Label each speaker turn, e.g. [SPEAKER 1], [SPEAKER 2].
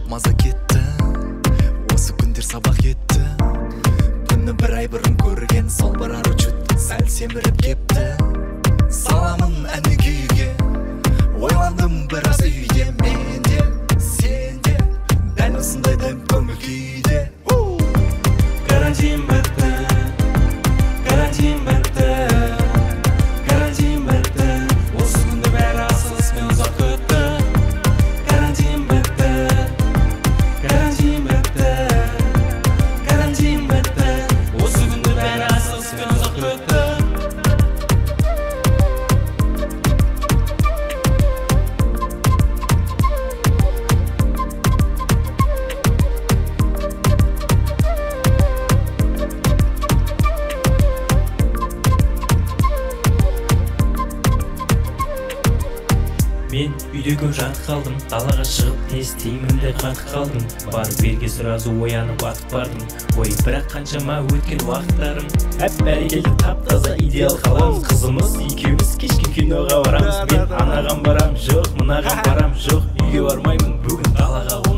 [SPEAKER 1] маза кетті, осы күндер сабақ етті. Күні бір ай бұрын көрген сол бір ару чүт сәл семіріп кепті. Саламын әні күйге, ойландым біраз үйде. Менде, сенде, дәл осындай дәм көңіл күйде.
[SPEAKER 2] Карантин бітті, карантин бітті, карантин бітті, осы күнді бәрі асығыспен ұзақ күтті. Карантин бітті, карантин бітті, карантин бітті, осы күнді бәрі асығыспен ұзақ күтті. Мен үйде көп жатып қалдым, далаға шығып не істеймін деп қатып қалдым. Барып берге сразу оянып атып бардым. Ой, бірақ қаншама өткен уақыттарым. Бәрекелді тап-таза идеал қаламыз. Қызымыз екеуміз кешке киноға барамыз. Мен анаған барам, жоқ, мынаған барам, жоқ. Үйге бармаймын, бүгін далаға